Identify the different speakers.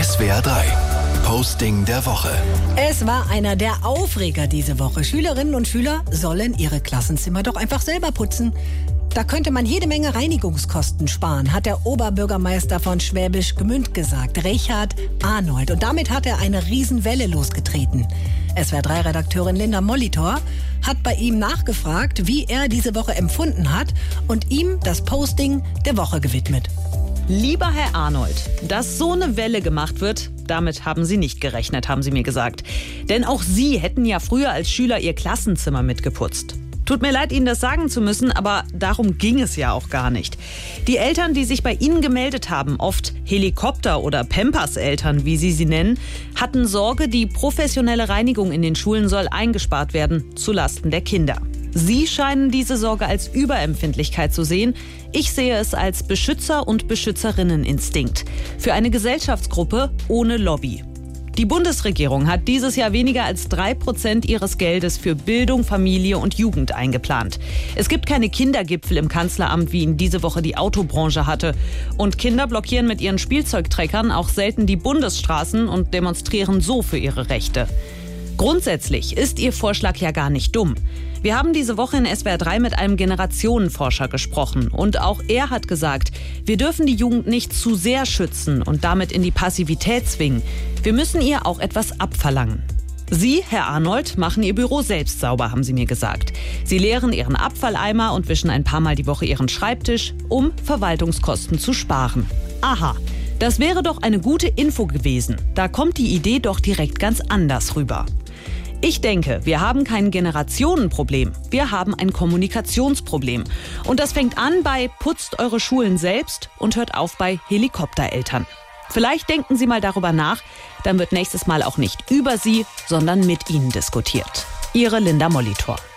Speaker 1: SWR 3. Posting der Woche.
Speaker 2: Es war einer der Aufreger diese Woche. Schülerinnen und Schüler sollen ihre Klassenzimmer doch einfach selber putzen. Da könnte man jede Menge Reinigungskosten sparen, hat der Oberbürgermeister von Schwäbisch Gmünd gesagt, Richard Arnold. Und damit hat er eine Riesenwelle losgetreten. SWR3-Redakteurin Linda Molitor hat bei ihm nachgefragt, wie er diese Woche empfunden hat und ihm das Posting der Woche gewidmet.
Speaker 3: Lieber Herr Arnold, dass so eine Welle gemacht wird, damit haben Sie nicht gerechnet, haben Sie mir gesagt. Denn auch Sie hätten ja früher als Schüler Ihr Klassenzimmer mitgeputzt. Tut mir leid, Ihnen das sagen zu müssen, aber darum ging es ja auch gar nicht. Die Eltern, die sich bei Ihnen gemeldet haben, oft Helikopter- oder Pampers-Eltern, wie Sie sie nennen, hatten Sorge, die professionelle Reinigung in den Schulen soll eingespart werden, zulasten der Kinder. Sie scheinen diese Sorge als Überempfindlichkeit zu sehen. Ich sehe es als Beschützer- und Beschützerinneninstinkt. Für eine Gesellschaftsgruppe ohne Lobby. Die Bundesregierung hat dieses Jahr weniger als 3% ihres Geldes für Bildung, Familie und Jugend eingeplant. Es gibt keine Kindergipfel im Kanzleramt, wie ihn diese Woche die Autobranche hatte. Und Kinder blockieren mit ihren Spielzeugtreckern auch selten die Bundesstraßen und demonstrieren so für ihre Rechte. Grundsätzlich ist Ihr Vorschlag ja gar nicht dumm. Wir haben diese Woche in SWR 3 mit einem Generationenforscher gesprochen. Und auch er hat gesagt, wir dürfen die Jugend nicht zu sehr schützen und damit in die Passivität zwingen. Wir müssen ihr auch etwas abverlangen. Sie, Herr Arnold, machen Ihr Büro selbst sauber, haben Sie mir gesagt. Sie leeren Ihren Abfalleimer und wischen ein paar Mal die Woche Ihren Schreibtisch, um Verwaltungskosten zu sparen. Aha, das wäre doch eine gute Info gewesen. Da kommt die Idee doch direkt ganz anders rüber. Ich denke, wir haben kein Generationenproblem, wir haben ein Kommunikationsproblem. Und das fängt an bei putzt eure Schulen selbst und hört auf bei Helikoptereltern. Vielleicht denken Sie mal darüber nach, dann wird nächstes Mal auch nicht über Sie, sondern mit Ihnen diskutiert. Ihre Linda Molitor.